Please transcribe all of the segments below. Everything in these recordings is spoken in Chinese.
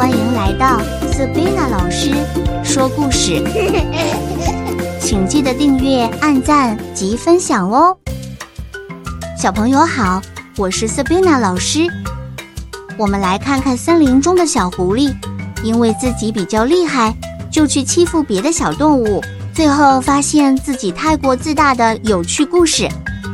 欢迎来到 Sabrina 老师说故事。请记得订阅、按赞及分享哦。小朋友好，我是 Sabrina 老师。我们来看看森林中的小狐狸，因为自己比较厉害，就去欺负别的小动物，最后发现自己太过自大的有趣故事。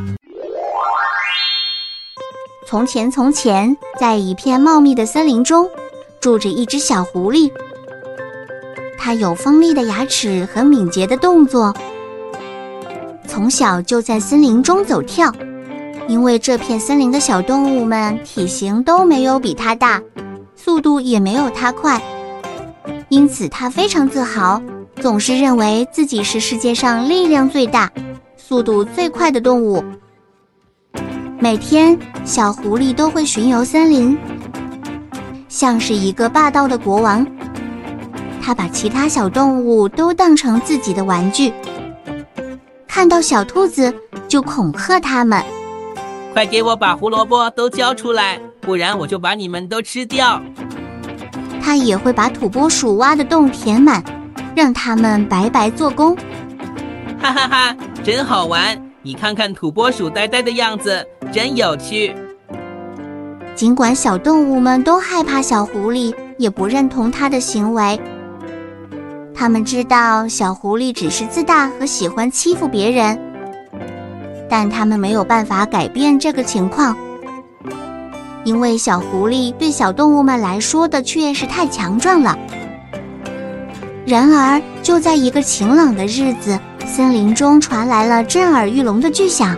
从前，在一片茂密的森林中，住着一只小狐狸。它有锋利的牙齿和敏捷的动作，从小就在森林中走跳。因为这片森林的小动物们体型都没有比它大，速度也没有它快，因此它非常自豪，总是认为自己是世界上力量最大、速度最快的动物。每天，小狐狸都会巡游森林，像是一个霸道的国王。他把其他小动物都当成自己的玩具，看到小兔子就恐吓它们： 快给我把胡萝卜都交出来，不然我就把你们都吃掉。 他也会把土拨鼠挖的洞填满，让它们白白做工。 哈哈哈，真好玩！你看看土拨鼠呆呆的样子，真有趣。 尽管小动物们都害怕小狐狸，也不认同它的行为。他们知道小狐狸只是自大和喜欢欺负别人，但他们没有办法改变这个情况，因为小狐狸对小动物们来说的确是太强壮了。然而，就在一个晴朗的日子，森林中传来了震耳欲聋的巨响。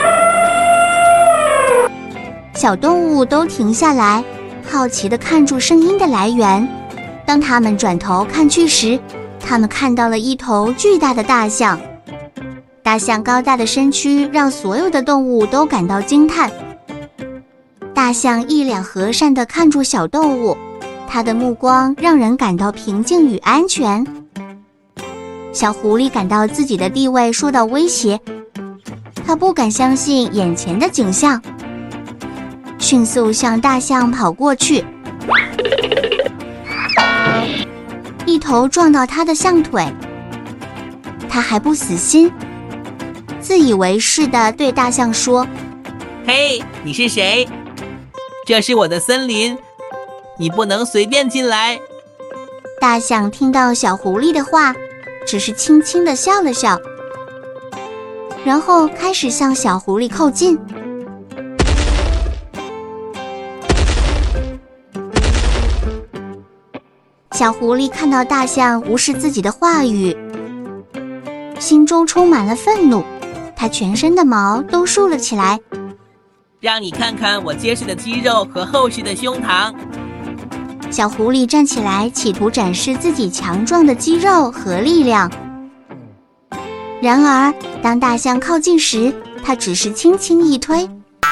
小动物都停下来，好奇地看住声音的来源。当他们转头看去时，他们看到了一头巨大的大象。大象高大的身躯让所有的动物都感到惊叹。大象一脸和善地看住小动物，它的目光让人感到平静与安全。小狐狸感到自己的地位受到威胁，它不敢相信眼前的景象，迅速向大象跑过去，一头撞到它的象腿。它还不死心，自以为是地对大象说： 嘿，你是谁？这是我的森林，你不能随便进来。 大象听到小狐狸的话，只是轻轻地笑了笑，然后开始向小狐狸靠近。小狐狸看到大象无视自己的话语，心中充满了愤怒，它全身的毛都竖了起来。 让你看看我结实的肌肉和厚实的胸膛。 小狐狸站起来，企图展示自己强壮的肌肉和力量。然而，当大象靠近时，它只是轻轻一推，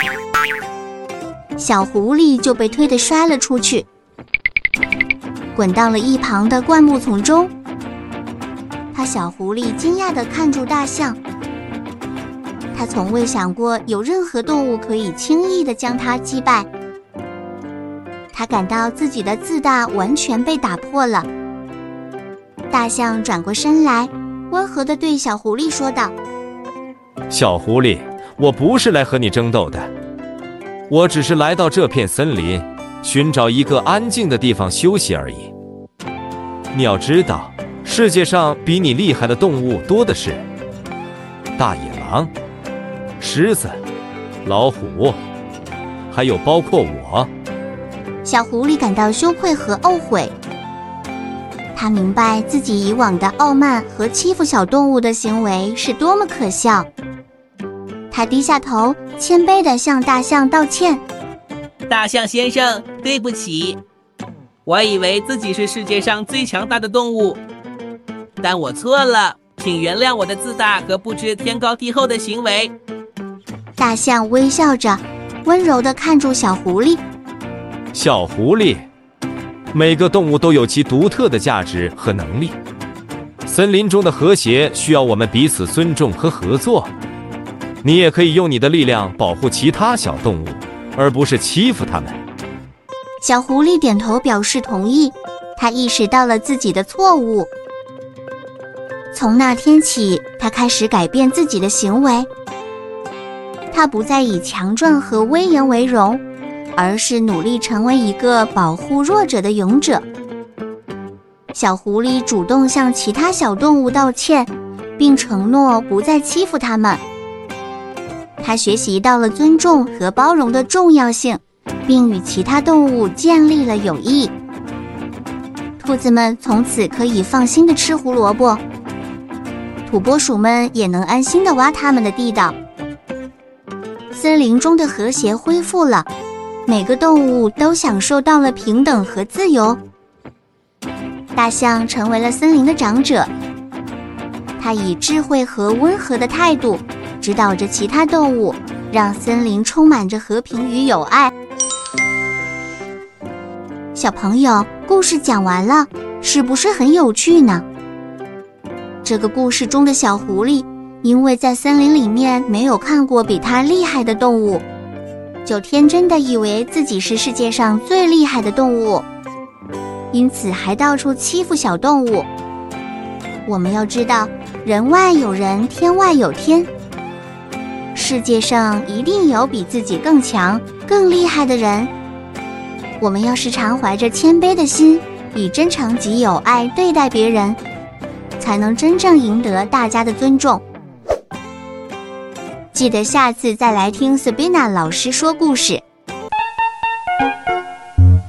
小狐狸就被推得摔了出去，滚到了一旁的灌木丛中。小狐狸惊讶地看住大象，他从未想过有任何动物可以轻易地将它击败。他感到自己的自大完全被打破了。大象转过身来，温和地对小狐狸说道： 小狐狸，我不是来和你争斗的，我只是来到这片森林，寻找一个安静的地方休息而已。你要知道，世界上比你厉害的动物多的是，大野狼、狮子、老虎，还有包括我。 小狐狸感到羞愧和懊悔，他明白自己以往的傲慢和欺负小动物的行为是多么可笑。他低下头，谦卑地向大象道歉： 大象先生，对不起，我以为自己是世界上最强大的动物，但我错了，请原谅我的自大和不知天高地厚的行为。 大象微笑着，温柔地看住小狐狸。 小狐狸，每个动物都有其独特的价值和能力，森林中的和谐需要我们彼此尊重和合作。你也可以用你的力量保护其他小动物，而不是欺负它们。 小狐狸点头表示同意， 他意识到了自己的错误。从那天起，他开始改变自己的行为。他不再以强壮和威严为荣，而是努力成为一个保护弱者的勇者。小狐狸主动向其他小动物道歉，并承诺不再欺负它们。他学习到了尊重和包容的重要性，并与其他动物建立了友谊。兔子们从此可以放心地吃胡萝卜，土拨鼠们也能安心地挖它们的地道。森林中的和谐恢复了，每个动物都享受到了平等和自由。大象成为了森林的长者，他以智慧和温和的态度指导着其他动物，让森林充满着和平与友爱。小朋友，故事讲完了，是不是很有趣呢？这个故事中的小狐狸，因为在森林里面没有看过比它厉害的动物，就天真的以为自己是世界上最厉害的动物，因此还到处欺负小动物。我们要知道，人外有人，天外有天，世界上一定有比自己更强、更厉害的人。我们要时常怀着谦卑的心，以真诚及友爱对待别人，才能真正赢得大家的尊重。记得下次再来听 Sabina 老师说故事。